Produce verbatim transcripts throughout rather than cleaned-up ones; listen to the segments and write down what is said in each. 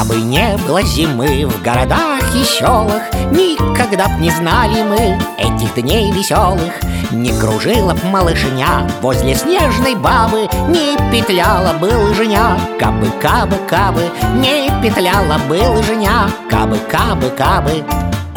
Кабы не было зимы в городах и селах, никогда б не знали мы этих дней веселых. Не кружила б малышня возле снежной бабы, не петляла бы лыжня. Кабы, кабы, кабы, не петляла бы лыжня. Кабы, кабы, кабы.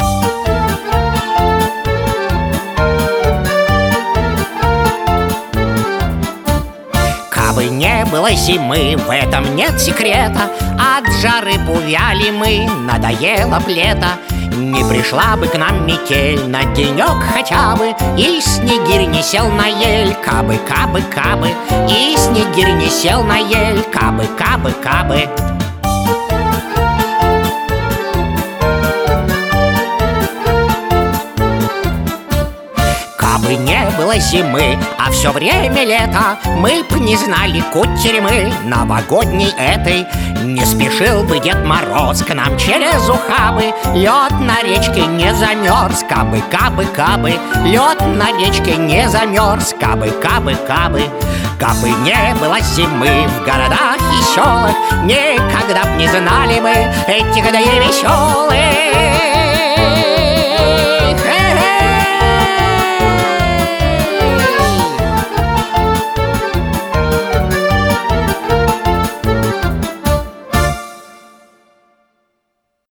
Кабы не было зимы, в этом нет секрета. От жары б увяли мы, надоело б лето. Не пришла бы к нам метель на денек хотя бы, и снегирь не сел на ель. Кабы, кабы, кабы, и снегирь не сел на ель. Кабы, кабы, кабы. Кабы не было зимы, а все время лето, мы б не знали кутерьмы новогодней этой. Не спешил бы Дед Мороз к нам через ухабы, лед на речке не замерз. Кабы, кабы, кабы, лед на речке не замерз. Кабы, кабы, кабы. Кабы не было зимы в городах и селах, никогда б не знали мы этих дней веселых.